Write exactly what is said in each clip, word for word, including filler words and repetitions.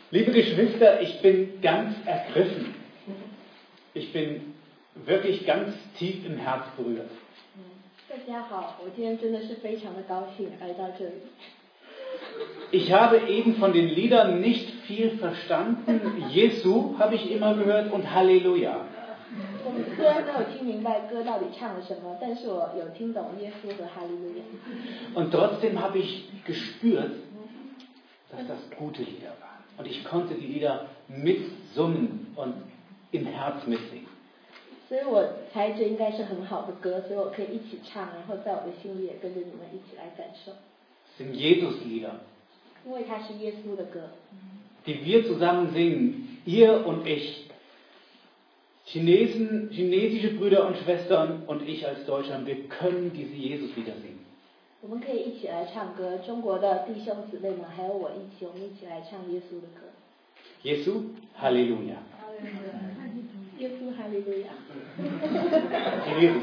Liebe Geschwister, ich bin ganz ergriffen. Ich bin wirklich ganz tief im Herz berührt. 大家好，我今天真的是非常的高兴来到这里。 Ich habe eben von den Liedern nicht viel verstanden. Jesu habe ich immer gehört und Halleluja. 我们虽然没有听明白歌到底唱了什么，但是我有听懂耶稣和哈利路亚。 Und trotzdem habe ich gespürt, dass das gute Lieder waren. Und ich konnte die Lieder mitsummen und im Herz mitsingen. 所以我猜这应该是很好的歌，所以我可以一起唱，然后在我的心里也跟着你们一起来感受。 Das sind Jesus-Lieder, 因为它是耶稣的歌， die wir zusammen singen, ihr und ich. Chinesen, chinesische Brüder und Schwestern und ich als Deutscher, wir können diese Jesus-Lieder singen. 我们可以一起来唱歌。中国的弟兄姊妹们还有我一起，我们一起来唱耶稣的歌。 Jesu, Halleluja. 耶稣哈利路亚。 Jesus.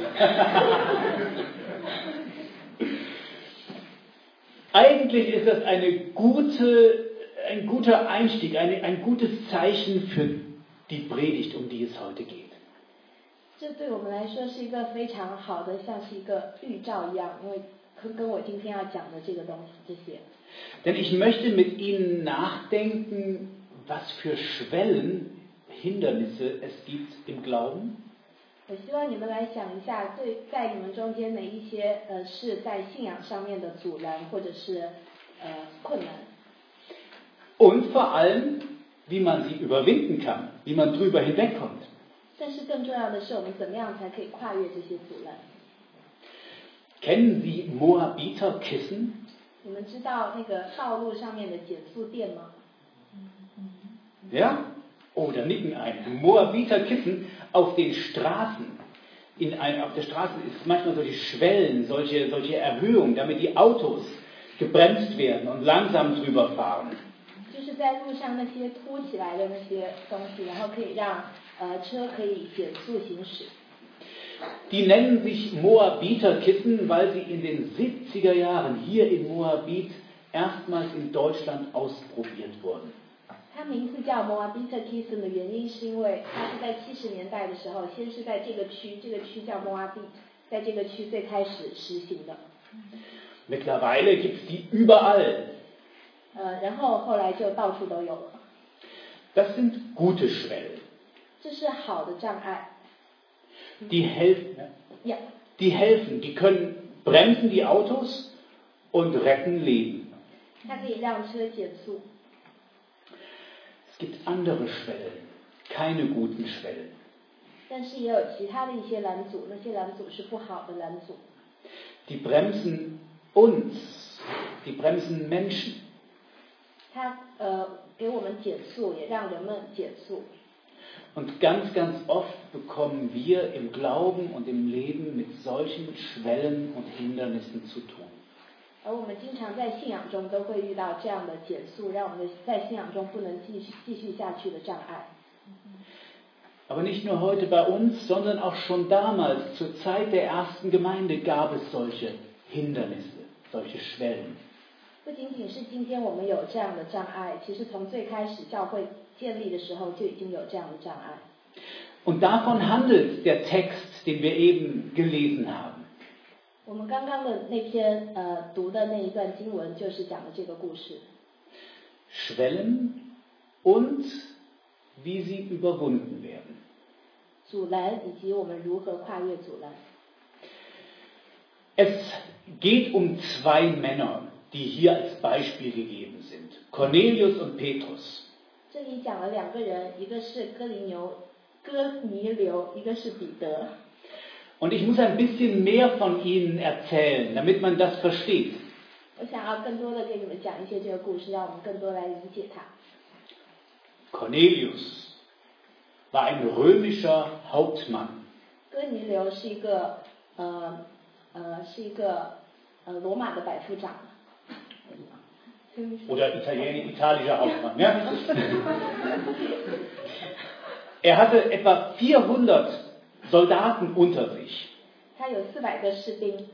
Eigentlich ist das eine gute, ein guter Einstieg, eine, ein gutes Zeichen für die Predigt, um die es heute geht. 这对我们来说是一个非常好的，像是一个预兆一样，因为跟跟我今天要讲的这个东西这些。 Denn ich möchte mit Ihnen nachdenken, was für Schwellen, Hindernisse es gibt im Glauben. 我希望你们来想一下，对，在你们中间哪一些呃是在信仰上面的阻拦或者是呃困难， Und vor allem, wie man sie überwinden kann, wie man drüber hinwegkommt. 但是更重要的是，我们怎么样才可以跨越这些阻拦？ Kennen Sie Moabiter-Kissen? 你们知道那个道路上面的减速垫吗？ Ja? Oh, da nicken einige. Moabiter-Kissen auf den Straßen. In ein, auf der Straße ist manchmal solche Schwellen, solche, solche Erhöhungen, damit die Autos gebremst werden und langsam drüber fahren. 就是在路上那些凸起来的那些东西，然后可以让呃车可以减速行驶。 Die nennen sich Moabiter-Kissen, weil sie in den siebziger Jahren hier in Moabit erstmals in Deutschland ausprobiert wurden. 它名字叫 Moabiter Kissen 的原因是因为它是在七十年代的时候，先是在这个区，这个区叫 Moabit， 在这个区最开始实行的。 Mittlerweile gibt es die überall. 呃，然后后来就到处都有了。 Das sind gute Schwellen. 这是好的障碍。 Die helfen, Ja. die helfen, die können bremsen die Autos und retten Leben. 它可以让车减速。 Es gibt andere Schwellen, keine guten Schwellen. 但是也有其他的一些拦阻，那些拦阻是不好的拦阻。 Die bremsen uns, die bremsen Menschen. 它呃给我们减速，也让人们减速。 Und ganz, ganz oft bekommen wir im Glauben und im Leben mit solchen Schwellen und Hindernissen zu tun. 而我们经常在信仰中都会遇到这样的减速，让我们在信仰中不能继续继续下去的障碍。 Aber nicht nur heute bei uns, sondern auch schon damals, zur Zeit der ersten Gemeinde, gab es solche Hindernisse, solche Schwellen. 不仅仅是今天我们有这样的障碍，其实从最开始教会建立的时候就已经有这样的障碍。 Und davon handelt der Text, den wir eben gelesen haben. 我们刚刚的那篇呃读的那一段经文，就是讲的这个故事。 Schwellen und wie sie überwunden werden. 阻拦以及我们如何跨越阻拦。 Es geht um zwei Männer, die hier als Beispiel gegeben sind. Cornelius und Petrus. 这里讲了两个人，一个是哥尼流，哥尼流，一个是彼得。 Und ich muss ein bisschen mehr von ihnen erzählen, damit man das versteht. 我想要更多的给你们讲一些这个故事，让我们更多来理解它。 Cornelius war ein römischer Hauptmann. 哥尼流是一个呃呃是一个呃罗马的百夫长。 Oder Italien, italienischer Hauptmann. Ja? Er hatte etwa vierhundert Soldaten unter sich. 他有四百个士兵。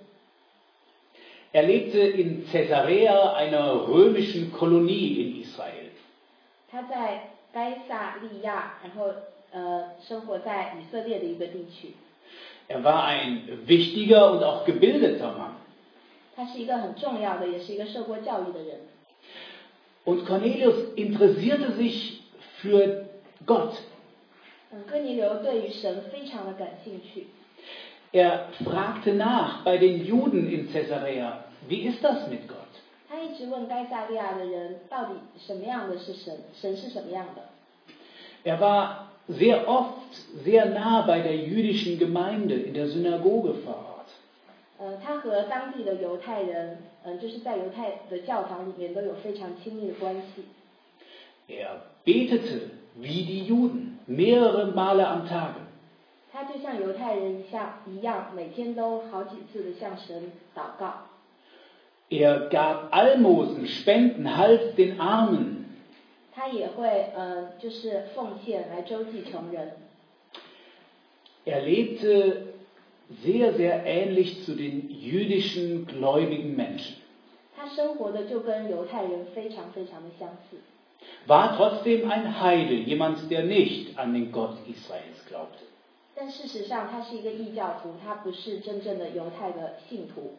Er lebte in Caesarea, einer römischen Kolonie in Israel. 他在该撒利亚，然后呃生活在以色列的一个地区。 Er war ein wichtiger und auch gebildeter Mann. 他是一个很重要的，也是一个受过教育的人。 Und Cornelius interessierte sich für Gott. 嗯，哥尼流对于神非常的感兴趣。 Er fragte nach bei den Juden in Caesarea, wie ist das mit Gott? 他一直问该撒利亚的人，到底什么样的是神？神是什么样的？ Er war sehr oft sehr nah bei der jüdischen Gemeinde in der Synagoge vor Ort. 呃，他和当地的犹太人，嗯、呃，就是在犹太的教堂里面都有非常亲密的关系。 Er betete wie die Juden mehrere Male am Tag. 他就像犹太人一样，一样每天都好几次的向神祷告。 Er gab Almosen, Spenden, half den Armen. 他也会呃，就是奉献来周济穷人。 Er lebte sehr, sehr ähnlich zu den jüdischen gläubigen Menschen. 他生活的就跟犹太人非常非常的相似。 War trotzdem ein Heide, jemand, der nicht an den Gott Israels glaubte. 但事实上，他是一个异教徒，他不是真正的犹太的信徒。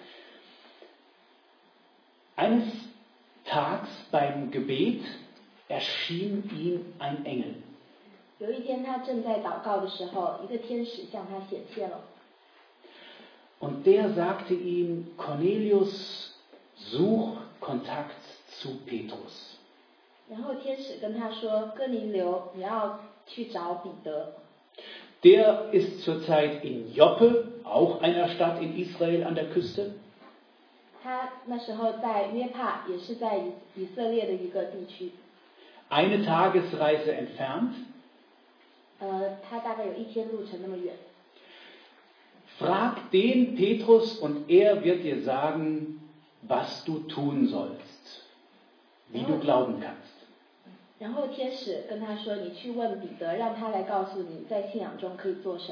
Eines Tags beim Gebet erschien ihm ein Engel. 有一天，他正在祷告的时候，一个天使向他显现了。 Und der sagte ihm, Cornelius, such Kontakt zu Petrus. 然后天使跟他说：“哥尼流，你要去找彼得。” Der ist zurzeit in Joppe, auch einer Stadt in Israel an der Küste. 他那时候在约帕，也是在以以色列的一个地区。 Eine Tagesreise entfernt. 呃，他大概有一天路程那么远。 Frag den Petrus und er wird dir sagen, was du tun sollst, wie du glauben kannst. 然后天使跟他说：“你去问彼得，让他来告诉你在信仰中可以做什么。”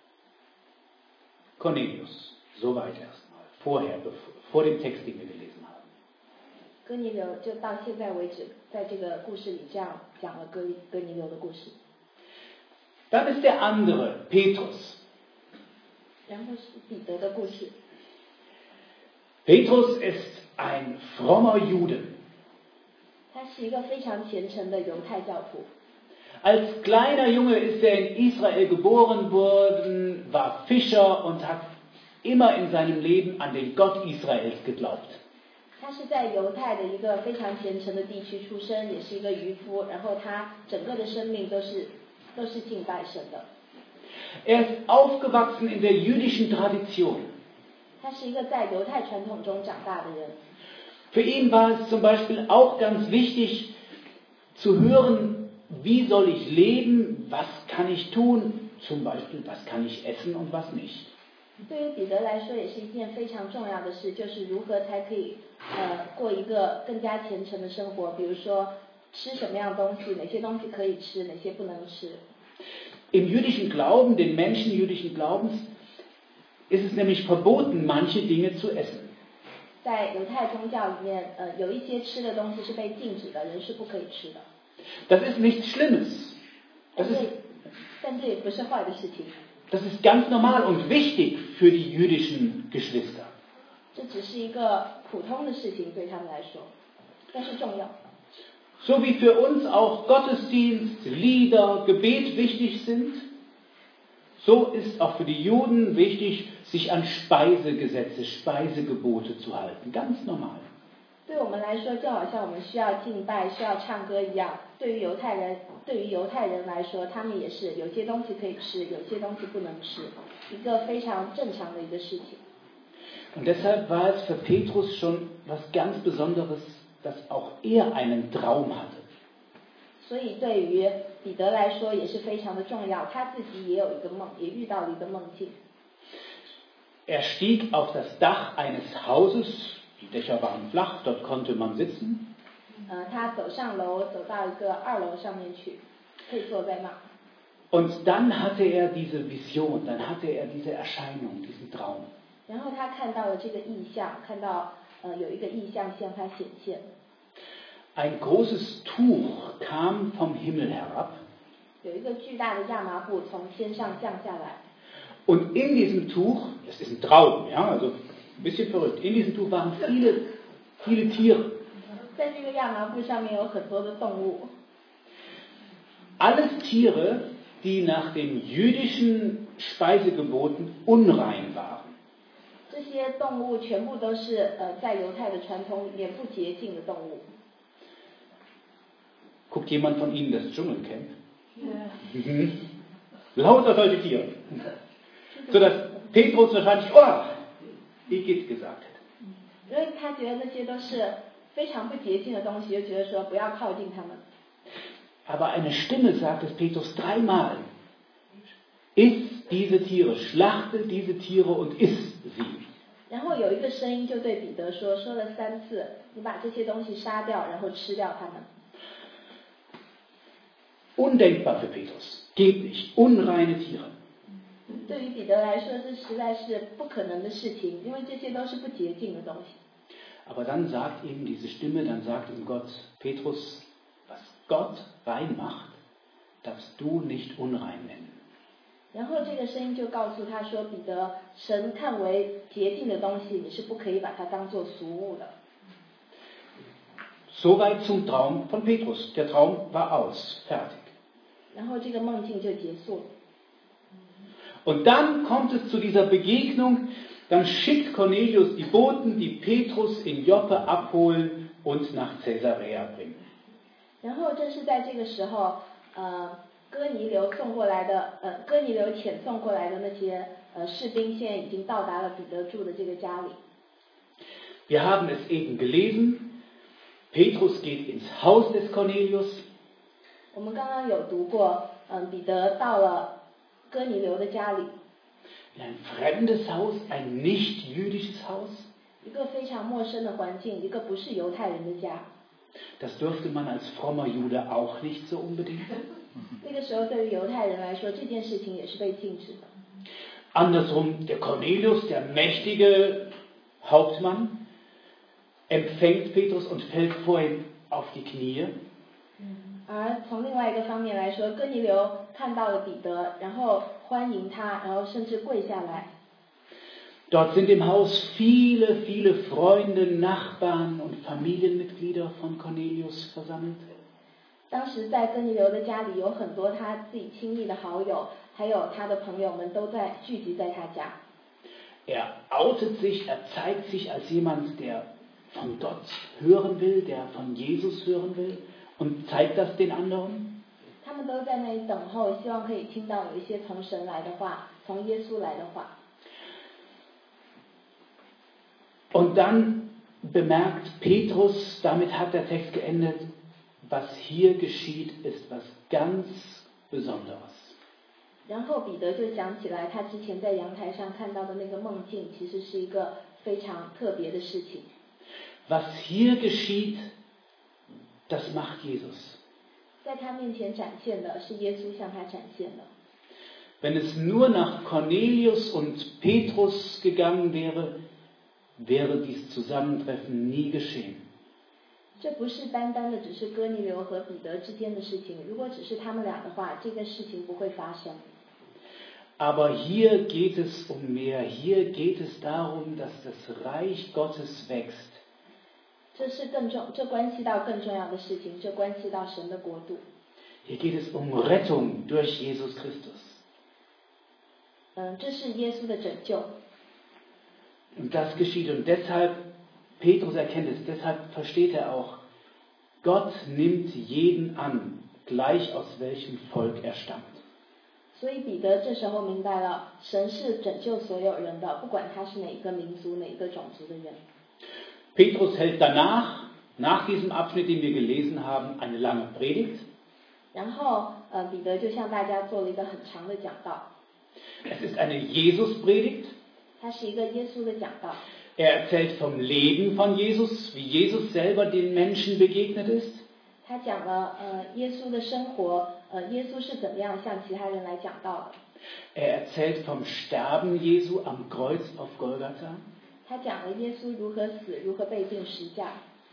Cornelius, soweit erstmal, vorher, vor dem Text, den wir gelesen haben. 哥尼流就到现在为止，在这个故事里这样讲了哥哥尼流的故事。 Dann ist der andere, Petrus. 然后是彼得的故事。 Petrus ist ein frommer Jude. 他是一个非常虔诚的犹太教徒。 Als kleiner Junge ist er in Israel geboren worden, war Fischer und hat immer in seinem Leben an den Gott Israels geglaubt. 他是在犹太的一个非常虔诚的地区出生，也是一个渔夫，然后他整个的生命都是都是敬拜神的。 Er ist aufgewachsen in der jüdischen Tradition. 他是一个在犹太传统中长大的人。 Für ihn war es zum Beispiel auch ganz wichtig zu hören, wie soll ich leben, was kann ich tun, zum Beispiel, was kann ich essen und was nicht. 对于彼得来说，也是一件非常重要的事，就是如何才可以呃过一个更加虔诚的生活。比如说吃什么样东西，哪些东西可以吃，哪些不能吃。 Im jüdischen Glauben, den Menschen jüdischen Glaubens, ist es nämlich verboten, manche Dinge zu essen. 在犹太宗教里面，呃，有一些吃的东西是被禁止的，人是不可以吃的。 Das ist nichts Schlimmes. Das ist, 但这也不是坏的事情。 das ist ganz normal und wichtig für die jüdischen Geschwister. 这只是一个普通的事情对他们来说，但是重要。 So wie für uns auch Gottesdienst, Lieder, Gebet wichtig sind, so ist auch für die Juden wichtig, sich an Speisegesetze, Speisegebote zu halten. Ganz normal. 对我们来说，就好像我们需要敬拜、需要唱歌一样。对于犹太人，对于犹太人来说，他们也是有些东西可以吃，有些东西不能吃，一个非常正常的一个事情。 Und deshalb war es für Petrus schon was ganz Besonderes, dass auch er einen Traum hatte. 所以对于彼得来说也是非常的重要，他自己也有一个梦，也遇到了一个梦境。 Er stieg auf das Dach eines Hauses, die Dächer waren flach, dort konnte man sitzen. 呃，他走上楼，走到一个二楼上面去，可以坐在那。 Und dann hatte er diese Vision, dann hatte er diese Erscheinung, diesen Traum. 然后他看到了这个异象，看到呃有一个异象向他显现。 Ein großes Tuch kam vom Himmel herab. 有一个巨大的亚麻布从天上降下来， Und in diesem Tuch, es ist ein Traum, ja, also ein bisschen verrückt, in diesem Tuch waren viele, viele Tiere. 在这个亚麻布上面有很多的动物， Alles Tiere, die nach den jüdischen Speisegeboten unrein waren. 这些动物全部都是呃在犹太的传统里面不洁净的动物。 Guckt jemand von Ihnen das Dschungelcamp? Mhm. Lauter solche Tiere. Sodass Petrus wahrscheinlich, oh, Igitt gesagt hat. 因为他觉得那些都是非常不洁净的东西，就觉得说不要靠近他们。 Aber eine Stimme sagt es Petrus dreimal. Iss diese Tiere, schlachte diese Tiere und iss sie. 然后有一个声音就对彼得说，说了三次，你把这些东西杀掉，然后吃掉它们。 Undenkbar für Petrus. Geht nicht. Unreine Tiere. 对于彼得来说，这实在是不可能的事情，因为这些都是不洁净的东西。 Aber dann sagt ihm diese Stimme, dann sagt ihm Gott, Petrus, was Gott rein macht, darfst du nicht unrein nennen. 然后这个声音就告诉他说，彼得，神看为洁净的东西，你是不可以把它当作俗物的。 Soweit zum Traum von Petrus. Der Traum war aus. Fertig. 然后这个梦境就结束了。 Und dann kommt es zu dieser Begegnung. Dann schickt Cornelius die Boten, die Petrus in Joppe abholen und nach Caesarea bringen. 然后正是在这个时候，呃，哥尼流送过来的，呃，哥尼流遣送过来的那些呃士兵，现在已经到达了彼得住的这个家里。 Wir haben es eben gelesen. Petrus geht ins Haus des Cornelius. 我们刚刚有读过，嗯、呃，彼得到了哥尼流的家里， In ein fremdes Haus, ein nicht jüdisches Haus. 一个非常陌生的环境，一个不是犹太人的家。 Das dürfte man als frommer Jude auch nicht so unbedingt. 那个时候对于犹太人来说，这件事情也是被禁止的。 Andersrum, der Cornelius, der mächtige Hauptmann, empfängt Petrus und fällt vor ihm auf die Knie. 而从另外一个方面来说，哥尼流看到了彼得，然后欢迎他，然后甚至跪下来。 Dort sind im Haus viele, viele Freunde, Nachbarn und Familienmitglieder von Cornelius versammelt. 当时在哥尼流的家里有很多他自己亲密的好友，还有他的朋友们都在聚集在他家。 Er outet sich, er zeigt sich als jemand, der von Gott hören will, der von Jesus hören will und zeigt das den anderen. 他们都在那里等候，希望可以听到有一些从神来的话，从耶稣来的话。 Und dann bemerkt Petrus, damit hat der Text geendet, was hier geschieht, ist was ganz Besonderes. 然后彼得就想起来，他之前在阳台上看到的那个梦境，其实是一个非常特别的事情。 Was hier geschieht, das macht Jesus. 在他面前展现的是耶稣向他展现的。 Wenn es nur nach Cornelius und Petrus gegangen wäre, wäre dieses Zusammentreffen nie geschehen. 这不是单单的只是哥尼流和彼得之间的事情，如果只是他们俩的话，这个事情不会发生。 Aber hier geht es um mehr. Hier geht es darum, dass das Reich Gottes wächst. 这是更重，这关系到更重要的事情，这关系到神的国度。 Hier geht es um Rettung durch Jesus Christus. 嗯，这是耶稣的拯救。 Und das geschieht. Und deshalb, Petrus erkennt es, deshalb versteht er auch, Gott nimmt jeden an, gleich aus welchem Volk er stammt. 所以彼得这时候明白了，神是拯救所有人的，不管他是哪一个民族、哪一个种族的人。 Petrus hält danach, nach diesem Abschnitt, den wir gelesen haben, eine lange Predigt. 然后，呃，彼得就向大家做了一个很长的讲道。 Es ist eine Jesus-Predigt. 它是一个耶稣的讲道。 Er erzählt vom Leben von Jesus, wie Jesus selber den Menschen begegnet ist. 他讲了呃耶稣的生活，呃耶稣是怎么样向其他人来讲道的。 Er erzählt vom Sterben Jesu am Kreuz auf Golgatha. 他讲了耶稣如何死，如何被钉十架。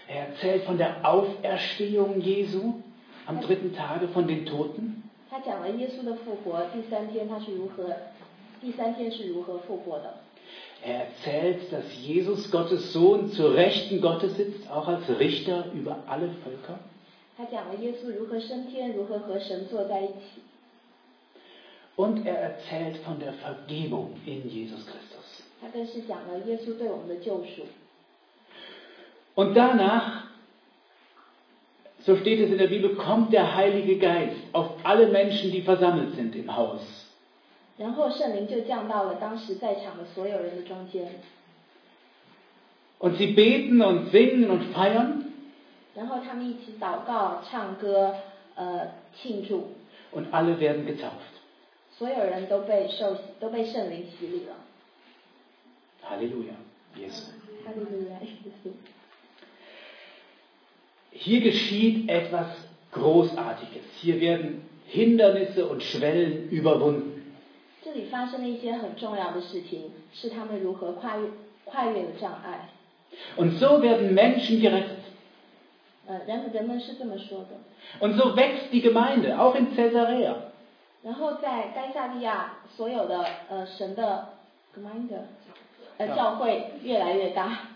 Er erzählt von der Auferstehung Jesu am dritten Tage von den Toten. 他讲了耶稣的复活，第三天他是如何，第三天是如何复活的。 Er erzählt, dass Jesus, Gottes Sohn, zur Rechten Gottes sitzt, auch als Richter über alle Völker. 他讲了耶稣如何升天，如何和神坐在一起。 Und er erzählt von der Vergebung in Jesus Christus. 他更是讲了耶稣对我们的救赎。 Und danach, so steht es in der Bibel, kommt der Heilige Geist auf alle Menschen, die versammelt sind im Haus. 然后圣灵就降到了当时在场的所有人的中间。 Und sie beten und singen und feiern. 然后他们一起祷告、唱歌、呃庆祝。 Und alle werden getauft. 所有人都被受洗，都被圣灵洗礼了。 Halleluja, Jesus. Halleluja, Jesus. Hier geschieht etwas Großartiges. Hier werden Hindernisse und Schwellen überwunden. 这里发生了一些很重要的事情，是他们如何跨越跨越的障碍。 Und so werden Menschen gerettet. 呃，人人们是这么说的。 Und so wächst die Gemeinde, auch in Caesarea. 然后在该撒利亚，所有的呃神的 Gemeinde， 呃教会越来越大。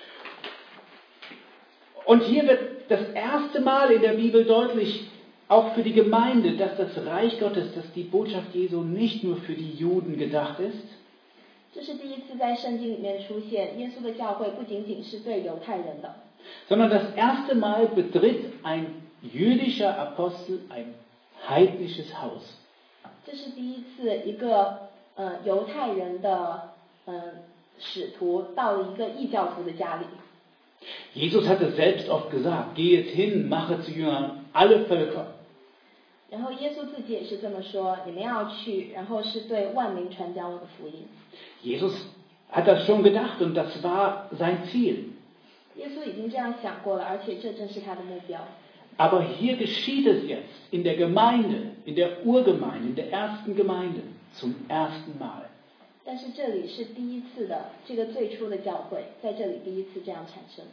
Und hier wird das erste Mal in der Bibel deutlich, auch für die Gemeinde, dass das Reich Gottes, dass die Botschaft Jesu nicht nur für die Juden gedacht ist, 这是第一次在圣经里面出现，耶稣的教会不仅仅是对犹太人的， sondern das erste Mal betritt ein jüdischer Apostel ein heidnisches Haus. 这是第一次一个呃犹太人的呃使徒到了一个异教徒的家里。 Jesus hatte selbst oft gesagt, geht hin, mache zu Jüngern alle Völker. 然后耶稣自己也是这么说，你们要去，然后是对万民传讲我的福音。 Jesus hat das schon gedacht und das war sein Ziel. 耶稣已经这样想过了，而且这正是他的目标。 Aber hier geschieht es jetzt in der Gemeinde, in der Urgemeinde, in der ersten Gemeinde zum ersten Mal. 但是这里是第一次的，这个最初的教会在这里第一次这样产生。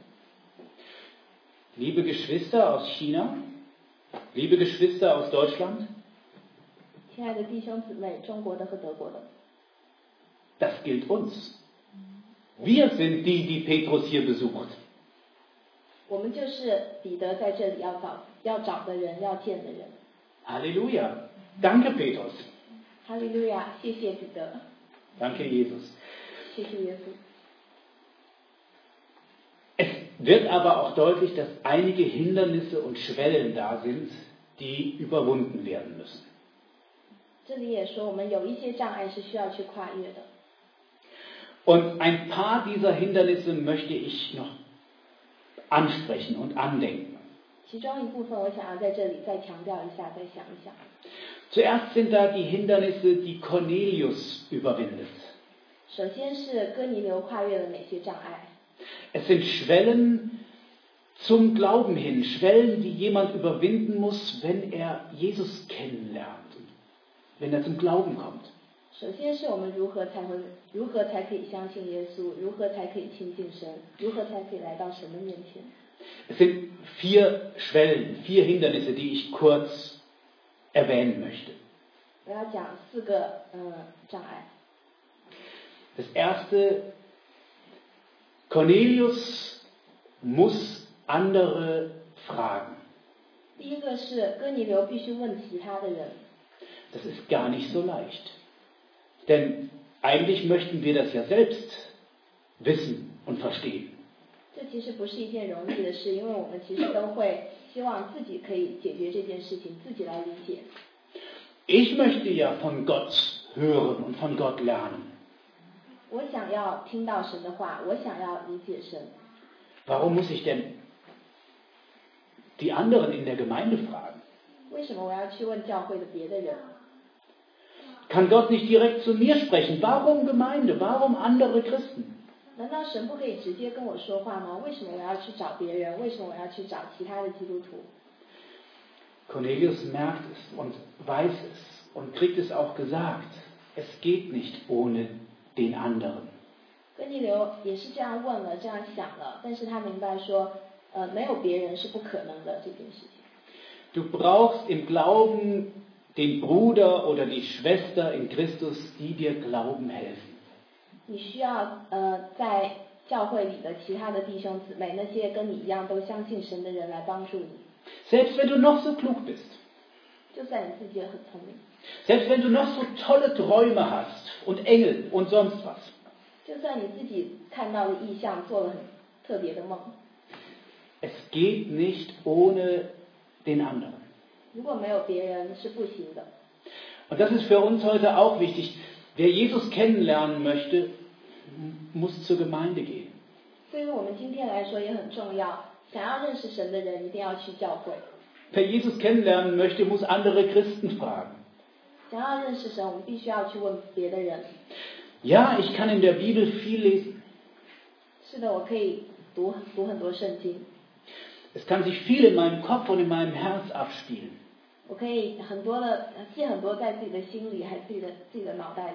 Liebe Geschwister aus China, liebe Geschwister aus Deutschland, 亲爱的弟兄姊妹，中国的和德国的， das gilt uns. Wir sind die, die Petrus hier besucht. 我们就是彼得在这里要找要找的人，要见的人。 Halleluja. Danke, Petrus. 哈利路亚，谢谢彼得， Danke, Jesus. 谢谢耶稣。 Es wird aber auch deutlich, dass einige Hindernisse und Schwellen da sind, die überwunden werden müssen. 这里也说，我们有一些障碍是需要去跨越的。 Und ein paar dieser Hindernisse möchte ich noch ansprechen und andenken. 其中一部分，我想要在这里再强调一下，再想一想。 Zuerst sind da die Hindernisse, die Cornelius überwindet. 首先是哥尼流跨越了哪些障碍？ Es sind Schwellen zum Glauben hin, Schwellen, die jemand überwinden muss, wenn er Jesus kennenlernt, wenn er zum Glauben kommt. 首先是我们如何才会，如何才可以相信耶稣，如何才可以亲近神，如何才可以来到神的面前。 Es sind vier Schwellen, vier Hindernisse, die ich kurz erwähnen möchte. 我要讲四个嗯障碍。 Das erste, Cornelius muss andere fragen. 第一个是哥尼流必须问其他的人， Das ist gar nicht so leicht. Denn eigentlich möchten wir das ja selbst wissen und verstehen. 这其实不是一件容易的事，因为我们其实都会希望自己可以解决这件事情，自己来理解。 Ich möchte ja von Gott hören und von Gott lernen. 我想要听到神的话，我想要理解神。 Warum muss ich denn die anderen in der Gemeinde fragen? 为什么我要去问教会的别的人？ Kann Gott nicht direkt zu mir sprechen? Warum Gemeinde? Warum andere Christen? 难道神不可以直接跟我说话吗？为什么我要去找别人？为什么我要去找其他的基督徒？ Cornelius merkt es und weiß es und kriegt es auch gesagt. Es geht nicht ohne den anderen. 哥尼流也是这样问了，这样想了，但是他明白说， 呃，没有别人是不可能的这件事情。 Du brauchst im Glauben den Bruder oder die Schwester in Christus, die dir Glauben helfen. 你需要呃在教会里的其他的弟兄姊妹，那些跟你一样都相信神的人来帮助你。 Selbst wenn du noch so klug bist. 就算你自己也很聪明。 Selbst wenn du noch so tolle Träume hast und Engel und sonst was. 就算你自己看到的意象，做了很特别的梦。 Es geht nicht ohne den anderen. 如果没有别人是不行的。 Und das ist für uns heute auch wichtig. Wer Jesus kennenlernen möchte, muss zur Gemeinde gehen. 对于我们今天来说也很重要，想要认识神的人一定要去教会。 Wer Jesus kennenlernen möchte, muss andere Christen fragen. 想要认识神，我们必须要去问别的人。 Ja, ich kann in der Bibel viel lesen. 是的，我可以读读很多圣经。 Es kann sich viel in meinem Kopf und in meinem Herz abspielen. 我可以很多的记很多在自己的心里，还自己的自己的脑袋里。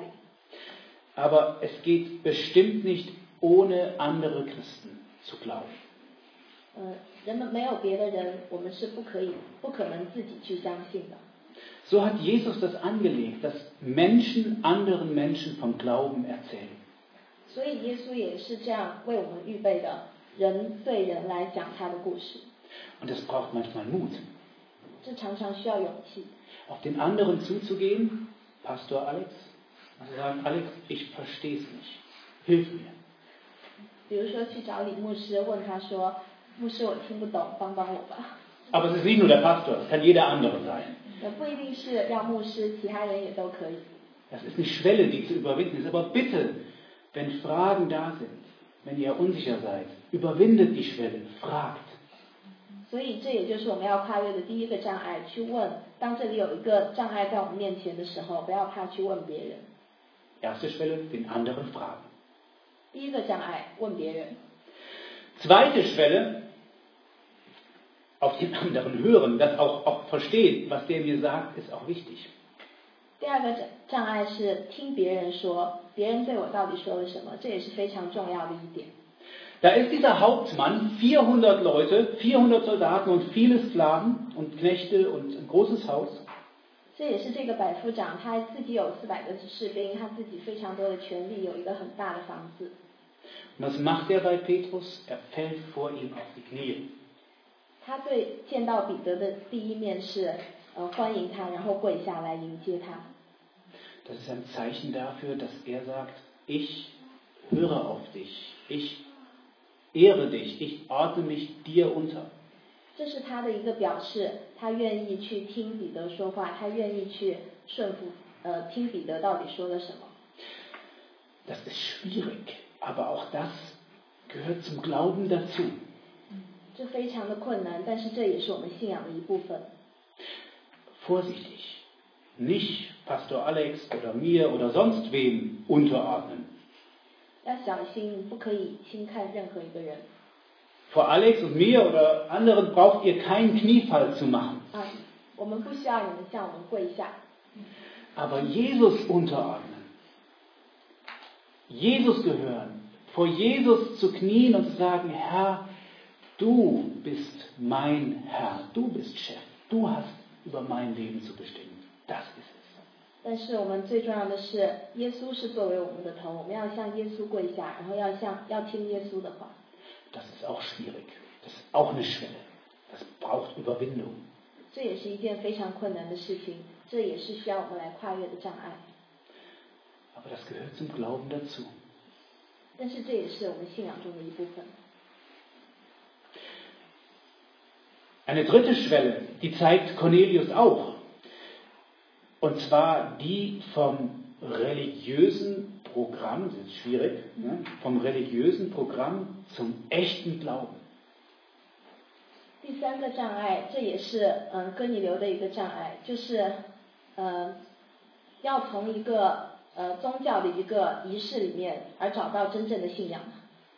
Aber es geht bestimmt nicht ohne andere Christen zu glauben. 呃，人们没有别的人，我们是不可以、不可能自己去相信的。 So hat Jesus das angelegt, dass Menschen anderen Menschen vom Glauben erzählen. 所以耶稣也是这样为我们预备的，人对人来讲他的故事。 Und das braucht manchmal Mut. 这常常需要勇气。 Auf den anderen zuzugehen, Pastor Alex, zu sagen, Alex, ich verstehe es nicht, hilf mir. 比如说去找李牧师，问他说，牧师我听不懂，帮帮我吧。 Aber es ist nicht nur der Pastor, es kann jeder andere sein. 也不一定是要牧师，其他人也都可以。 Das ist eine Schwelle, die zu überwinden ist. Aber bitte, wenn Fragen da sind, wenn ihr unsicher seid, überwindet die Schwelle, fragt. 所以这也就是我们要跨越的第一个障碍，去问。当这里有一个障碍在我们面前的时候，不要怕去问别人。 Erste Schwelle, den anderen fragen. 第一个障碍，问别人。 Zweite Schwelle, auf den anderen hören, das auch, auch verstehen, was der mir sagt, ist auch wichtig. 第二个障碍是听别人说，别人对我到底说了什么，这也是非常重要的一点。 Da ist dieser Hauptmann, vierhundert Leute, vierhundert Soldaten und viele Sklaven und Knechte und ein großes Haus. 这也是这个百夫长，他自己有四百个士兵，他自己非常多的权力，有一个很大的房子。 Und was macht er bei Petrus? Er fällt vor ihm auf die Knie. 他对见到彼得的第一面是呃欢迎他，然后跪下来迎接他。 Das ist ein Zeichen dafür, dass er sagt, ich höre auf dich, ich ehre dich, ich ordne mich dir unter. 这是他的一个表示，他愿意去听彼得说话，他愿意去顺服，呃，听彼得到底说了什么。 Das ist schwierig, aber auch das gehört zum Glauben dazu. 这非常的困难，但是这也是我们信仰的一部分。 Vorsichtig, nicht Pastor Alex oder mir oder sonst wem unterordnen. 要小心，不可以轻看任何一个人。 Vor Alex und mir oder anderen braucht ihr keinen Kniefall zu machen. 啊，我们不需要你们向我们跪下。 Aber Jesus unterordnen. Jesus gehören. Vor Jesus zu knien und zu sagen, Herr, du bist mein Herr, du bist Chef, du hast über mein Leben zu bestimmen. Das ist es. 但是我们最重要的是，耶稣是作为我们的头，我们要向耶稣跪下，然后要向要听耶稣的话。 Das ist auch schwierig. Das ist auch eine Schwelle. Das braucht Überwindung. 这也是一件非常困难的事情，这也是需要我们来跨越的障碍。 Aber das gehört zum Glauben dazu. 但是这也是我们信仰中的一部分。 Eine dritte Schwelle, die zeigt Cornelius auch. Und zwar die vom religiösen Programm, das ist schwierig, ne? vom religiösen Programm zum echten Glauben. 第三个障碍，这也是嗯哥尼流的一个障碍，就是呃要从一个呃宗教的一个仪式里面而找到真正的信仰。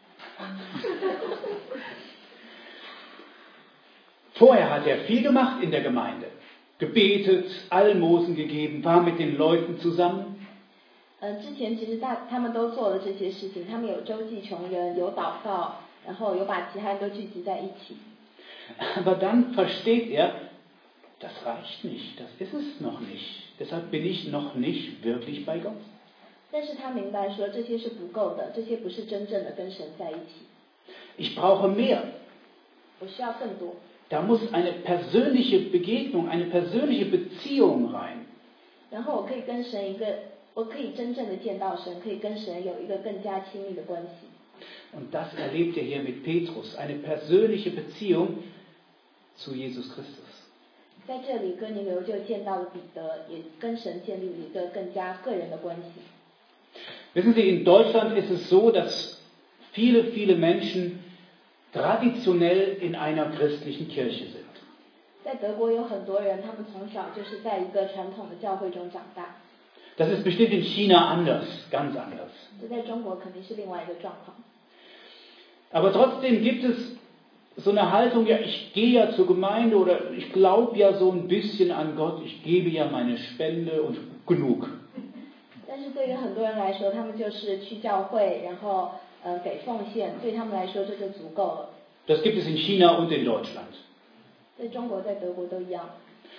Vorher hat er viel gemacht in der Gemeinde. Gebetet, Almosen gegeben, war mit den Leuten zusammen. 呃，之前其实大他们都做了这些事情，他们有周济穷人，有祷告， 然后有把其他人都聚集在一起。 Aber dann versteht er, das reicht nicht, das ist es noch nicht. Deshalb bin ich noch nicht wirklich bei Gott. 但是他明白说这些是不够的，这些不是真正的跟神在一起。 Ich brauche mehr. 我需要更多。 Da muss eine persönliche Begegnung, eine persönliche Beziehung rein. 然后我可以跟神一个，我可以真正的见到神，可以跟神有一个更加亲密的关系。 Und das erlebt er hier mit Petrus, eine persönliche Beziehung zu Jesus Christus. 在这里，哥尼流就见到了彼得，也跟神建立了一个更加个人的关系。 Wissen Sie, in Deutschland ist es so, dass viele, viele Menschen traditionell in einer christlichen Kirche sind. 在德国有很多人，他们从小就是在一个传统的教会中长大。 Das ist bestimmt in China anders, ganz anders. 这在中国肯定是另外一个状况。 Aber trotzdem gibt es so eine Haltung, ja, ich gehe ja zur Gemeinde oder ich glaube ja so ein bisschen an Gott, ich gebe ja meine Spende und genug. 但是对于很多人来说，他们就是去教会，然后呃给奉献，对他们来说这就足够了。 Das gibt es in China und in Deutschland. 在中国，在德国都一样。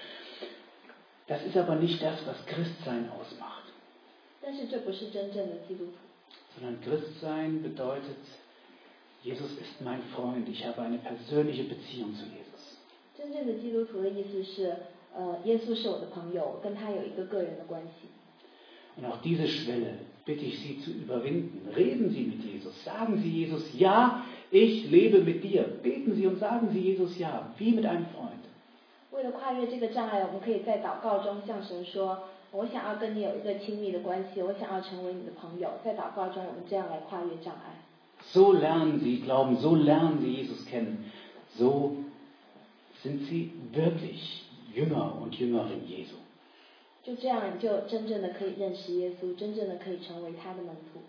Das ist aber nicht das, was Christsein ausmacht. 但是这不是真正的基督徒。 Sondern Christsein bedeutet, Jesus ist mein Freund, ich habe eine persönliche Beziehung zu Jesus. 真正的基督徒的意思是，呃，耶稣是我的朋友，跟他有一个个人的关系。 Und auch diese Schwelle bitte ich Sie zu überwinden. Reden Sie mit Jesus. Sagen Sie Jesus, ja, ich lebe mit dir. Beten Sie und sagen Sie Jesus, ja, wie mit einem Freund. 为了跨越这个障碍，我们可以在祷告中向神说，我想要跟你有一个亲密的关系，我想要成为你的朋友。在祷告中，我们这样来跨越障碍。 So lernen Sie glauben, so lernen Sie Jesus kennen. So sind Sie wirklich Jünger und Jüngerin Jesu. 就这样，你就真正的可以认识耶稣，真正的可以成为他的门徒。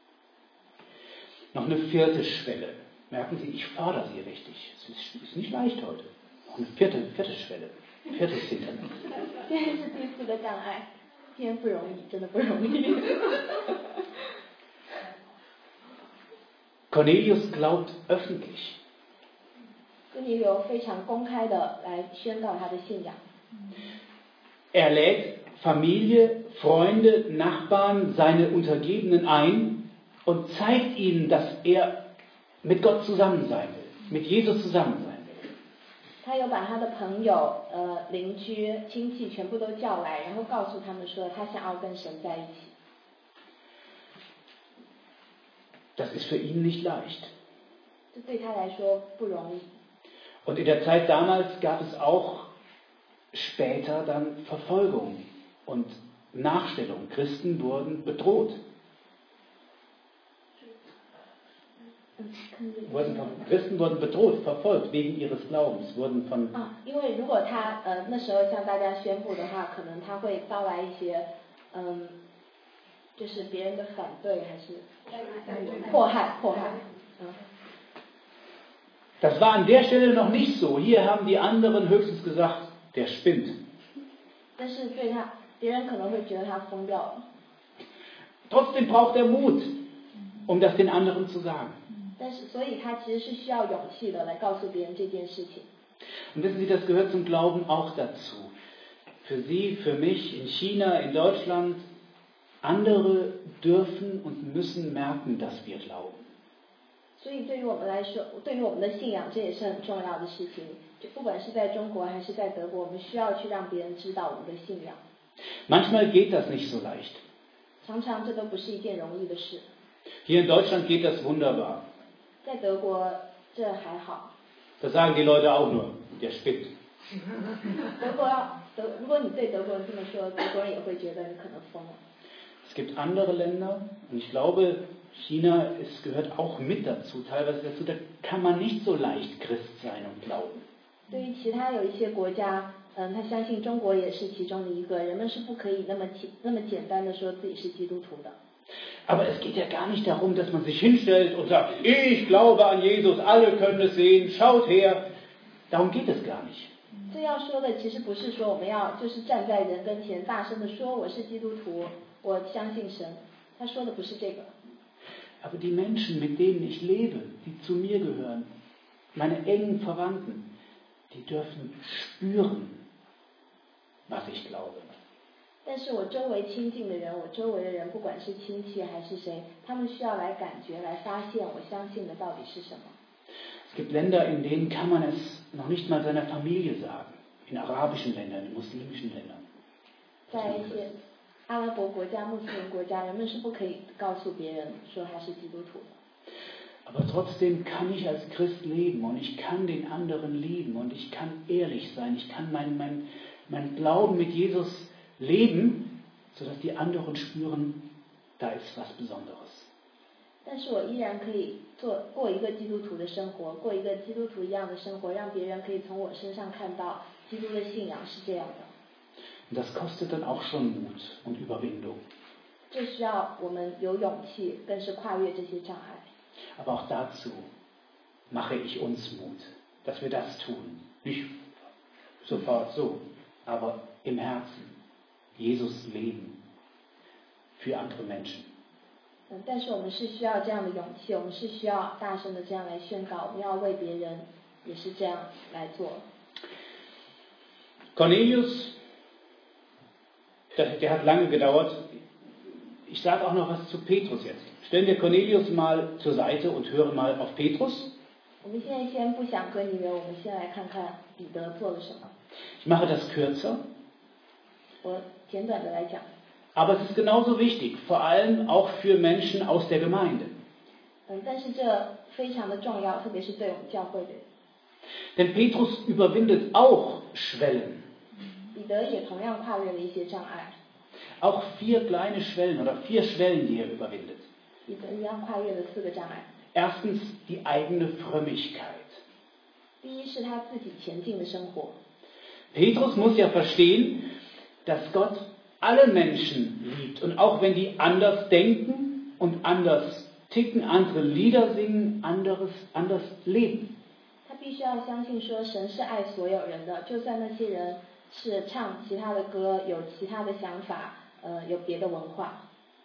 Noch eine vierte Schwelle. Merken Sie, ich fordere Sie richtig. Es ist, ist nicht leicht heute. Noch eine vierte, vierte Schwelle. Viertes Hindernis. 这是第四个障碍，今天不容易，真的不容易。 Cornelius glaubt öffentlich. 哥尼流非常公开的来宣告他的信仰。 Er lädt Familie, Freunde, Nachbarn, seine Untergebenen ein und zeigt ihnen, dass er mit Gott zusammen sein will, mit Jesus zusammen sein will. 他有把他的朋友、呃邻居、亲戚全部都叫来，然后告诉他们说，他想要跟神在一起。 Das ist für ihn nicht leicht. 这对他来说不容易。 Und in der Zeit damals gab es auch später dann Verfolgung und Nachstellung. Christen wurden bedroht. Wurden von, Christen wurden bedroht, verfolgt wegen ihres Glaubens, wurden von 啊，因为如果他呃那时候向大家宣布的话，可能他会招来一些嗯，就是别人的反对还是迫害迫害，嗯。 Das war an der Stelle noch nicht so. Hier haben die anderen höchstens gesagt, der spinnt. 但是对他，别人可能会觉得他疯掉了。 Trotzdem braucht er Mut, um das den anderen zu sagen. 但是，所以他其实是需要勇气的来告诉别人这件事情。 Und wissen Sie, das gehört zum Glauben auch dazu. Für Sie, für mich, in China, in Deutschland, andere dürfen und müssen merken, dass wir glauben. 所以对于我们来说，对于我们的信仰，这也是很重要的事情。就不管是在中国还是在德国，我们需要去让别人知道我们的信仰。 Manchmal geht das nicht so leicht. 常常这都不是一件容易的事。 Hier in Deutschland geht das wunderbar. 在德国这还好。 Da sagen die Leute auch nur, der spinnt. 德国要德，如果你对德国人这么说，德国人也会觉得你可能疯了。 Es gibt andere Länder, und ich glaube, China es gehört auch mit dazu, teilweise dazu, da kann man nicht so leicht Christ sein und glauben. 对于其他有一些国家，嗯，他相信中国也是其中的一个，人们是不可以那么那么简单的说自己是基督徒的。 Aber es geht ja gar nicht darum, dass man sich hinstellt und sagt, ich glaube an Jesus, alle können es sehen, schaut her. Darum geht es gar nicht. 这要说的其实不是说我们要就是站在人跟前大声的说我是基督徒，我相信神。他说的不是这个。 Aber die Menschen, mit denen ich lebe, die zu mir gehören, meine engen Verwandten, die dürfen spüren, was ich glaube. 但是我周围亲近的人，我周围的人，不管是亲戚还是谁，他们需要来感觉、来发现我相信的到底是什么。 Es gibt Länder, in denen kann man es noch nicht mal seiner Familie sagen. In arabischen Ländern, in muslimischen Ländern. 在一些阿拉伯国家、穆斯林国家，人们是不可以告诉别人说他是基督徒的。 Aber trotzdem kann ich als Christ leben und ich kann den anderen lieben und ich kann ehrlich sein. Ich kann mein, mein, mein Glauben mit Jesus leben, sodass die anderen spüren, da ist was Besonderes. 但是我依然可以做过一个基督徒的生活，过一个基督徒一样的生活，让别人可以从我身上看到基督的信仰是这样的。 Und das kostet dann auch schon Mut und Überwindung. 这需要我们有勇气，更是跨越这些障碍。 Aber auch dazu mache ich uns Mut, dass wir das tun. Nicht sofort so, aber im Herzen Jesus leben für andere Menschen. 嗯，但是我们是需要这样的勇气，我们是需要大声的这样来宣告，我们要为别人也是这样来做。 Cornelius, der, der hat lange gedauert. Ich sage auch noch was zu Petrus jetzt. Stellen wir Cornelius mal zur Seite und hören mal auf Petrus. 我们现在先不想哥尼流，我们先来看看彼得做了什么。 Ich mache das kürzer. 我简短的来讲。 Aber es ist genauso wichtig, vor allem auch für Menschen aus der Gemeinde. 嗯，但是这非常的重要，特别是对我们教会的人。 Denn Petrus überwindet auch Schwellen. 彼得也同样跨越了一些障碍。 Auch vier kleine Schwellen oder vier Schwellen, die er überwindet. 彼得一样跨越了四个障碍。 Erstens die eigene Frömmigkeit. 第一是他自己前进的生活。 Petrus muss ja verstehen, dass Gott alle Menschen liebt. Und auch wenn die anders denken und anders ticken, andere Lieder singen, anderes, anders leben. 他必须要相信说，神是爱所有人的，就算那些人是唱其他的歌，有其他的想法，呃，有别的文化。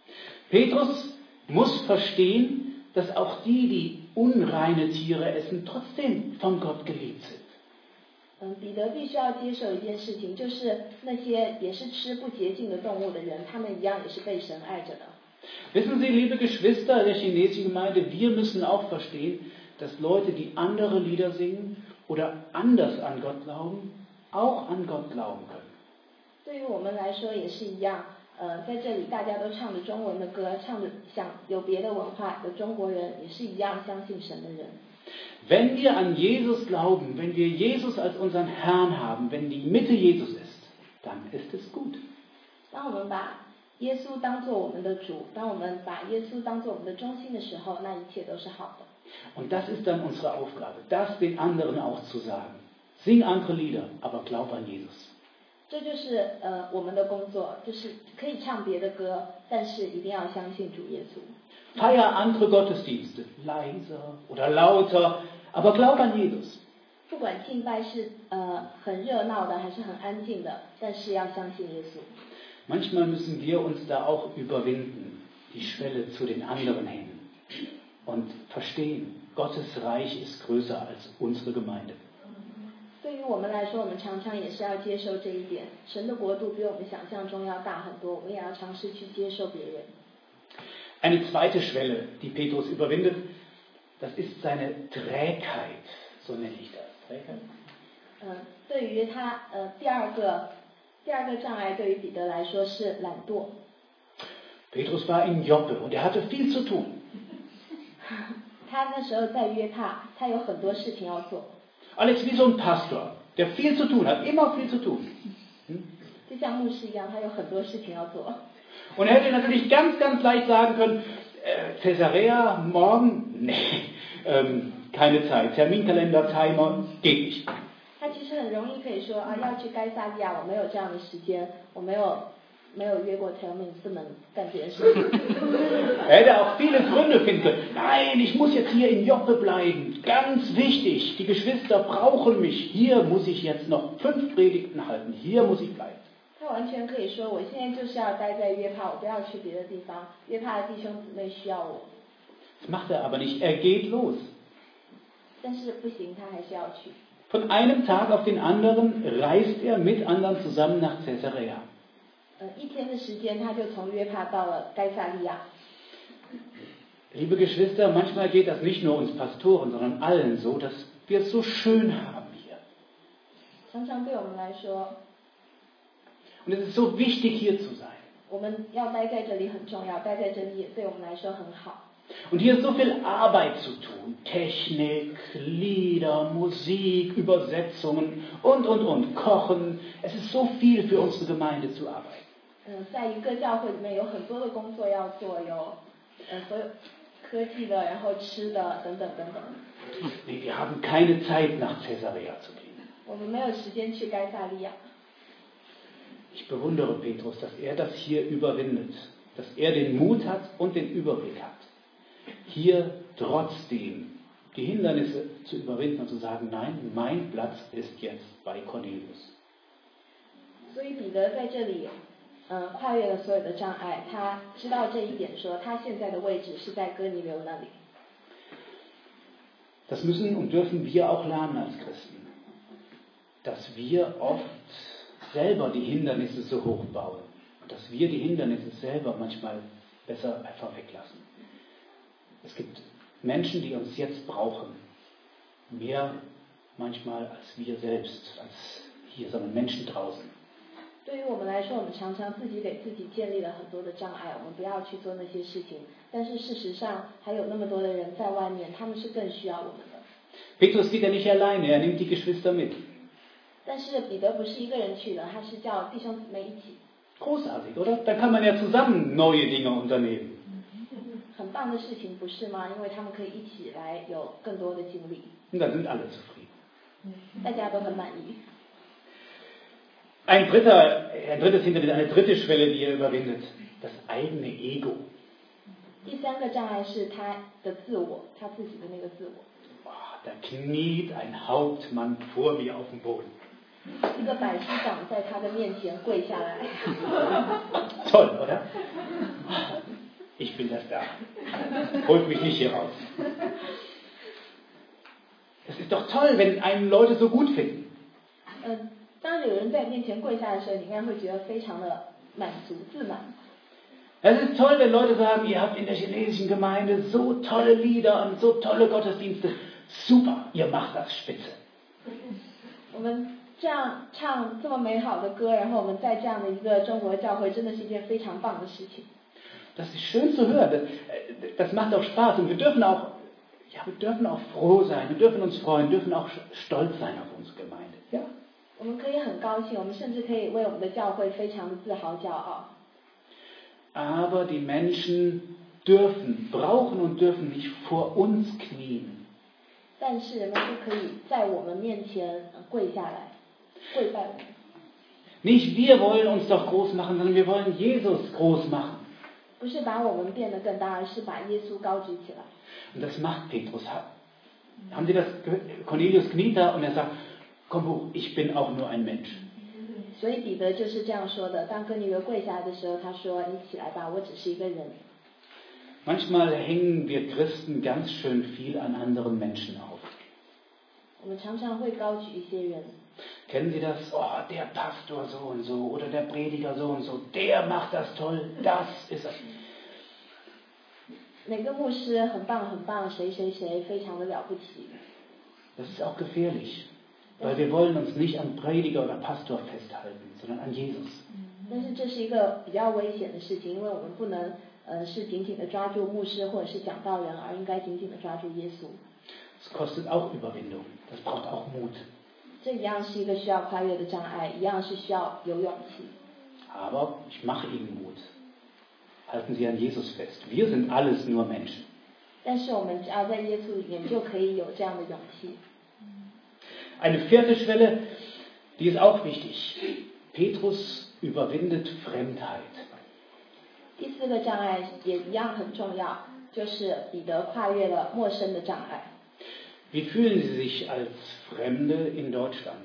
Petrus muss verstehen, dass auch die, die unreine Tiere essen, trotzdem von Gott geliebt sind. 嗯，彼得必须要接受一件事情，就是那些也是吃不洁净的动物的人，他们一样也是被神爱着的。 Wissen Sie, liebe Geschwister der chinesischen Gemeinde, wir müssen auch verstehen, dass Leute, die andere Lieder singen oder anders an Gott glauben, auch an Gott glauben können. 对于我们来说也是一样，呃，在这里大家都唱着中文的歌，唱着想有别的文化的中国人也是一样相信神的人。 Wenn wir an Jesus glauben, wenn wir Jesus als unseren Herrn haben, wenn die Mitte Jesus ist, dann ist es gut. 当我们把耶稣当作我们的主，当我们把耶稣当作我们的中心的时候，那一切都是好的。 Und das ist dann unsere Aufgabe, das den anderen auch zu sagen. Sing andere Lieder, aber glaub an Jesus. 这就是呃我们的工作，就是可以唱别的歌，但是一定要相信主耶稣。 Feier andere Gottesdienste, leiser oder lauter, aber glaub an Jesus. 不管敬拜是呃很热闹的还是很安静的，但是要相信耶稣。 Manchmal müssen wir uns da auch überwinden, die Schwelle zu den anderen hin und verstehen, Gottes Reich ist größer als unsere Gemeinde. 对于我们来说，我们常常也是要接受这一点，神的国度比我们想象中要大很多，我们也要尝试去接受别人。 Eine zweite Schwelle, die Petrus überwindet, das ist seine Trägheit, so nenne ich das. Trägheit? 嗯，对于他呃第二个第二个障碍，对于彼得来说是懒惰。 Petrus war in Joppe und er hatte viel zu tun. 他那时候在约帕，他有很多事情要做。 Alex wie so ein Pastor, der viel zu tun hat, immer viel zu tun. Hm? 就像牧师一样，他有很多事情要做。 Und er hätte natürlich ganz, ganz leicht sagen können, äh, Caesarea, morgen, nee, ähm, keine Zeit, Terminkalender, Timer, geht nicht. 他其实很容易可以说啊，要去该撒利亚，我没有这样的时间，我没有没有约过 Termin， 不能干这件事情。 Er hätte auch viele Gründe finden können. Nein, ich muss jetzt hier in Joppe bleiben. Ganz wichtig, die Geschwister brauchen mich. Hier muss ich jetzt noch fünf Predigten halten. Hier muss ich bleiben. 他完全可以说，我现在就是要待在约帕，我不要去别的地方。约帕的弟兄姊妹需要我。 Das macht er aber nicht. Er geht los. 但是不行，他还是要去。 Von einem Tag auf den anderen reist er mit anderen zusammen nach Caesarea. 呃，一天的时间，他就从约帕到了该撒利亚。 Liebe Geschwister, manchmal geht das nicht nur uns Pastoren, sondern allen so, dass wir es so schön haben hier. 常常对我们来说， Und es ist so wichtig, hier zu sein. 我们要待在这里很重要，待在这里也对我们来说很好。 Und hier ist so viel Arbeit zu tun. Technik, Lieder, Musik, Übersetzungen und, und, und. Kochen. Es ist so viel für unsere Gemeinde zu arbeiten. 嗯，在一个教会里面有很多的工作要做，有呃所有科技的，然后吃的等等等等。 Nee, wir haben keine Zeit, nach Caesarea zu gehen. 我们没有时间去该撒利亚。 Ich bewundere Petrus, dass er das hier überwindet. Dass er den Mut hat und den Überblick hat. Hier trotzdem die Hindernisse zu überwinden und zu sagen, nein, mein Platz ist jetzt bei Cornelius. 所以彼得在这里，嗯、呃，跨越了所有的障碍，他知道这一点说，他现在的位置是在哥尼流那里。 Das müssen und dürfen wir auch lernen als Christen. Dass wir oft selber die Hindernisse so hoch bauen. Dass wir die Hindernisse selber manchmal besser einfach weglassen. Es gibt Menschen, die uns jetzt brauchen. Mehr manchmal als wir selbst, als hier, sondern Menschen draußen. 对于我们来说，我们常常自己给自己建立了很多的障碍，我们不要去做那些事情。但是事实上，还有那么多的人在外面，他们是更需要我们的。 Petrus geht ja nicht alleine, er nimmt die Geschwister mit. 但是彼得不是一个人去的，他是叫弟兄姊妹一起。 Großartig, oder? Da kann man ja zusammen neue Dinge unternehmen. 很棒的事情，不是吗？因为他们可以一起来有更多的经历。 Und da sind alle zufrieden. 大家都很满意。 Ein dritter, ein drittes Hindernis, eine dritte Schwelle, die er überwindet. Das eigene Ego. 第三个障碍是他的自我，他自己的那个自我。 Oh, da kniet ein Hauptmann vor mir auf dem Boden. 一个百夫长在他的面前跪下来。 Toll, oder? Ich bin das da. Holt mich nicht hier raus. Es ist doch toll, wenn einen Leute so gut finden. 嗯，当有人在面前跪下的时候，你应该会觉得非常的满足、自满。 Es ist toll, wenn Leute sagen, ihr habt in der chinesischen Gemeinde so tolle Lieder und so tolle Gottesdienste. Super, ihr macht das spitze. 我们这样唱这么美好的歌，然后我们在这样的一个中国教会，真的是一件非常棒的事情。 Das ist schön zu hören. Das, das macht auch Spaß und wir dürfen auch, ja, wir dürfen auch froh sein, wir dürfen uns freuen, dürfen auch stolz sein auf unsere Gemeinde. Ja? 我们可以很高兴，我们甚至可以为我们的教会非常的自豪、骄傲。 Aber die Menschen dürfen, brauchen und dürfen nicht vor uns knien. 但是人们不可以在我们面前跪下来，跪拜我们。 Nicht wir wollen uns doch groß machen, sondern wir wollen Jesus groß machen. 不是把我们变得更大，而是把耶稣高举起来。 Und das macht Petrus. Haben Sie das gehört? Cornelius kniet da und er sagt, komm hoch, ich bin auch nur ein Mensch. 所以彼得就是这样说的。当哥尼流跪下来的时候，他说：“你起来吧，我只是一个人。” Manchmal hängen wir Christen ganz schön viel an anderen Menschen auf. 我们常常会高举一些人。 Kennen Sie das? Oh, der Pastor so und so oder der Prediger so und so, der macht das toll, das ist es. 哪个牧师很棒很棒，谁谁谁非常的了不起。 Das ist auch gefährlich, weil wir wollen uns nicht an Prediger oder Pastor festhalten, sondern an Jesus. 但是这是一个比较危险的事情，因为我们不能呃是紧紧的抓住牧师或者是讲道人，而应该紧紧的抓住耶稣。 Das kostet auch Überwindung, das braucht auch Mut. 这一样是一个需要跨越的障碍，一样是需要有勇气。 Aber ich mache Ihnen Mut. Halten Sie an Jesus fest. Wir sind alles nur Menschen. 但是我们只要在耶稣里面，就可以有这样的勇气。 Eine vierte Schwelle, die ist auch wichtig. Petrus überwindet Fremdheit. 第四个障碍也一样很重要，就是彼得跨越了陌生的障碍。 Wie fühlen Sie sich als Fremde in Deutschland?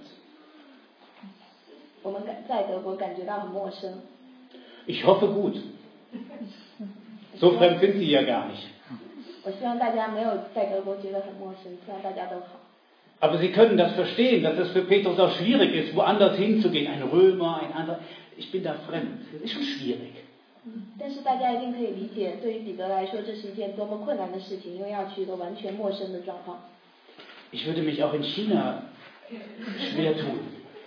我们在德国感觉到很陌生。 Ich hoffe gut. So fremd sind Sie ja gar nicht. 我希望大家没有在德国觉得很陌生，希望大家都好。 Aber Sie können das verstehen, dass es für Petrus auch schwierig ist, woanders hinzugehen. Ein Römer, ein anderer. Ich bin da fremd. Das ist schon schwierig. 但是大家一定可以理解，对于彼得来说，这是一件多么困难的事情，因为要去一个完全陌生的状况。 Ich würde mich auch in China schwer tun,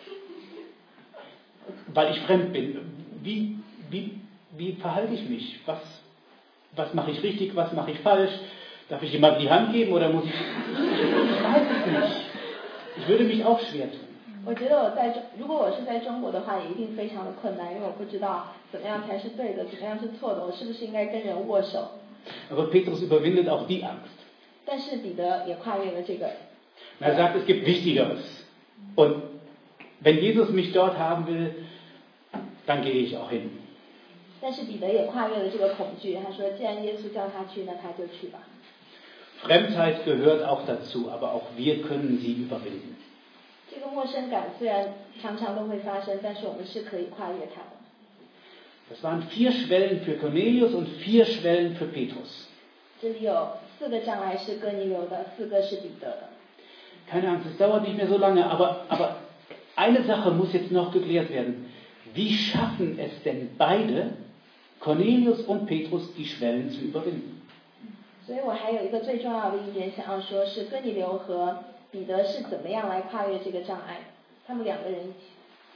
weil ich fremd bin. Wie, wie, wie verhalte ich mich? Was, was mache ich richtig, was mache ich falsch? Darf ich jemandem die Hand geben oder muss ich... Ich weiß es nicht. Ich würde mich auch schwer tun. 我觉得我在中，如果我是在中国的话，也一定非常的困难，因为我不知道怎么样才是对的，怎么样是错的，我是不是应该跟人握手？ Aber Petrus überwindet auch die Angst. 但是彼得也跨越了这个。 Er sagt, es gibt Wichtigeres. Und wenn Jesus mich dort haben will, dann gehe ich auch hin. 但是彼得也跨越了这个恐惧，他说：“既然耶稣叫他去，那他就去吧。” Fremdheit gehört auch dazu, aber auch wir können sie überwinden. 这个陌生感虽然常常都会发生，但是我们是可以跨越它的。 Das waren vier Schwellen für Cornelius und vier Schwellen für Petrus. 这里有四个障碍是哥尼流的，四个是彼得的。 Keine Angst, es dauert nicht mehr so lange, aber, aber eine Sache muss jetzt noch geklärt werden. Wie schaffen es denn beide, Cornelius und Petrus, die Schwellen zu überwinden? 所以我还有一个最重要的一点想要说，是哥尼流和彼得是怎么样来跨越这个障碍？他们两个人一起。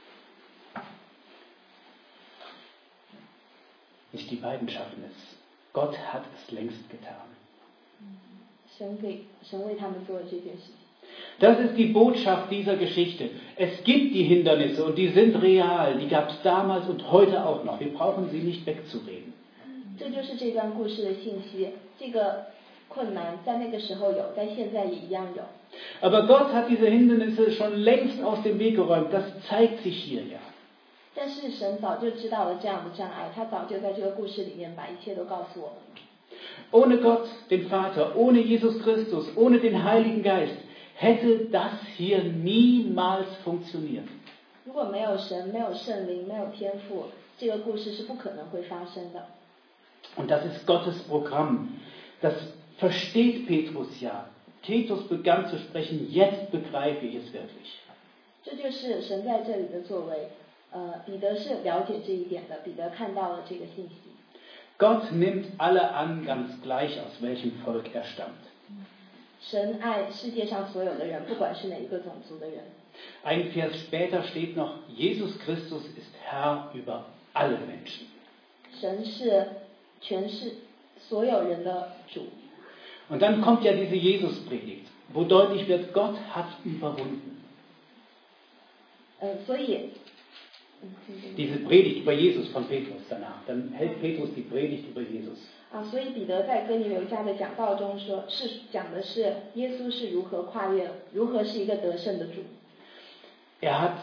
Nicht die beiden schaffen es. Gott hat es längst getan. 神给神为他们做了这件事情。 Das ist die Botschaft dieser Geschichte. Es gibt die Hindernisse und die sind real. Die gab es damals und heute auch noch. Wir brauchen sie nicht wegzureden. 这就是这段故事的信息。这个困难在那个时候有，在现在也一样有。 Aber Gott hat diese Hindernisse schon längst aus dem Weg geräumt. Das zeigt sich hier ja. 但是神早就知道了这样的障碍，他早就在这个故事里面把一切都告诉我们。 Ohne Gott, den Vater, ohne Jesus Christus, ohne den Heiligen Geist, hätte das hier niemals funktioniert. 如果没有神，没有圣灵，没有天父，这个故事是不可能会发生的。 Und das ist Gottes Programm. Das versteht Petrus ja. Petrus begann zu sprechen, jetzt begreife ich es wirklich. 这就是神在这里的作为。呃，彼得是了解这一点的，彼得看到了这个信息。 Gott nimmt alle an, ganz gleich aus welchem Volk er stammt. 神爱世界上所有的人，不管是哪一个种族的人。 Ein Vers später steht noch, Jesus Christus ist Herr über alle Menschen. 神是全是所有人的主。 Und dann kommt ja diese Jesus-Predigt, wo deutlich wird, Gott hat überwunden. 呃，所以 Diese Predigt über Jesus von Petrus danach. Dann hält Petrus die Predigt über Jesus. 啊，所以彼得在哥尼流家的讲道中说，是讲的是耶稣是如何跨越，如何是一个得胜的主。 Er hat,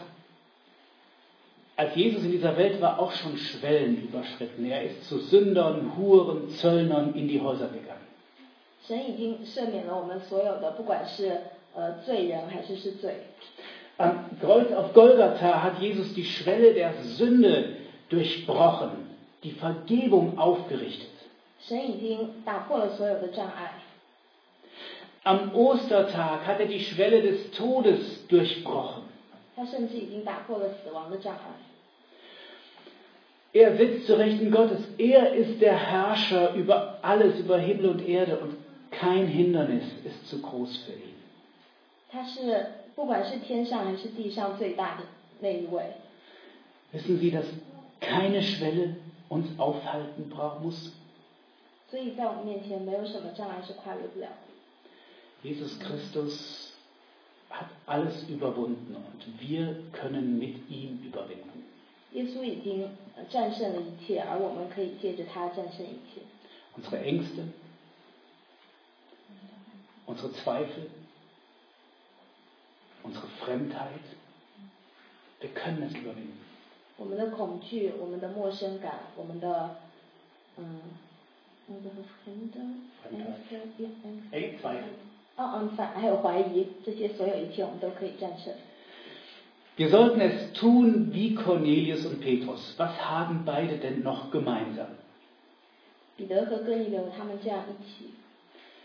als Jesus in dieser Welt war, auch schon Schwellen überschritten. Er ist zu Sündern, Huren, Zöllnern in die Häuser gegangen. 神已经赦免了我们所有的，不管是呃罪人还是是罪。 Am Kreuz auf Golgatha hat Jesus die Schwelle der Sünde durchbrochen, die Vergebung aufgerichtet. 神已经打破了所有的障碍。 Am Ostertag hat er die Schwelle des Todes durchbrochen. 他甚至已经打破了死亡的障碍。 Er sitzt zu Rechten Gottes. Er ist der Herrscher über alles, über Himmel und Erde, und kein Hindernis ist zu groß für ihn. 他是不管是天上还是地上最大的那一位。 Wissen Sie, dass keine Schwelle uns aufhalten brauchen muss? 所以在我们面前没有什么障碍是跨越不了的。 Jesus Christus hat alles überwunden und wir können mit ihm überwinden. 耶稣已经战胜了一切，而我们可以借着他战胜一切。 Unsere Ängste, unsere Zweifel, unsere Fremdheit, wir können es überwinden. 我们的恐惧，我们的陌生感，我们的嗯，我们的 Ey, Zweifel. 哦嗯，反还有怀疑，这些所有一切我们都可以战胜。 Wir sollten es tun wie Cornelius und Petrus. Was haben beide denn noch gemeinsam? 彼得和哥尼流他们这样一起。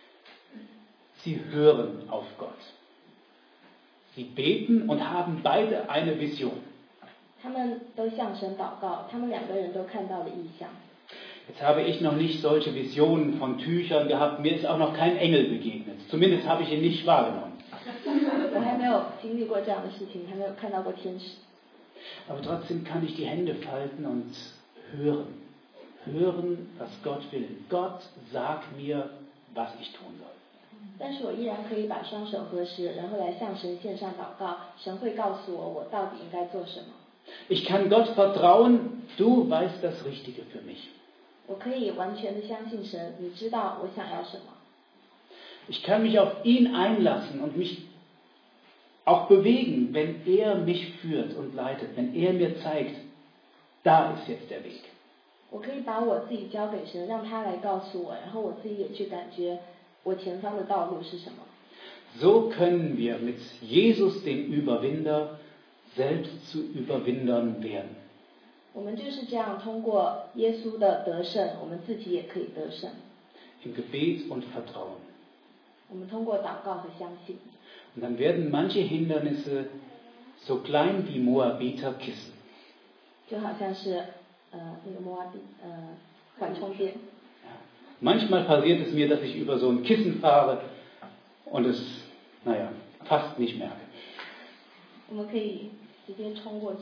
sie hören auf Gott. Sie beten und haben beide eine Vision. 他们都向神祷告，他们两个人都看到了异象。 Jetzt habe ich noch nicht solche Visionen von Tüchern gehabt. Mir ist auch noch kein Engel begegnet. Zumindest habe ich ihn nicht wahrgenommen. 我还没有经历过这样的事情，还没有看到过天使。 Aber trotzdem kann ich die Hände falten und hören. Hören, was Gott will. Gott, sag mir, was ich tun soll. 但是我依然可以把双手合十，然后来向神献上祷告。神会告诉我，我到底应该做什么。 Ich kann Gott vertrauen, du weißt das Richtige für mich. 我可以完全的相信神，你知道我想要什么。 Ich kann mich auf ihn einlassen und mich auch bewegen, wenn er mich führt und leitet, wenn er mir zeigt, da ist jetzt der Weg. 我可以把我自己交给神，让他来告诉我，然后我自己也去感觉我前方的道路是什么。 So können wir mit Jesus, dem Überwinder, selbst zu Überwindern werden. 我们就是这样，通过耶稣的得胜，我们自己也可以得胜。 Im Gebet und Vertrauen. 我们通过祷告和相信， Und dann werden manche Hindernisse so klein wie Moabiter-Kissen. 就好像是呃那个摩阿比呃缓冲垫。 Manchmal passiert es mir, dass ich über so ein Kissen fahre und es, naja, fast nicht merke. 我们可以直接冲过去。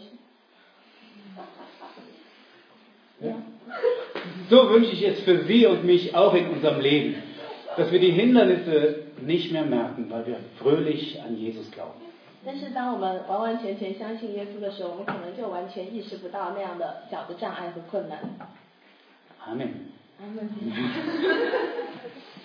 Ja. So wünsche ich es für Sie und mich auch in unserem Leben, dass wir die Hindernisse nicht mehr merken, weil wir fröhlich an Jesus glauben. 但是当我们完完全全相信耶稣的时候，我们可能就完全意识不到那样的小的障碍和困难。 Amen. Amen.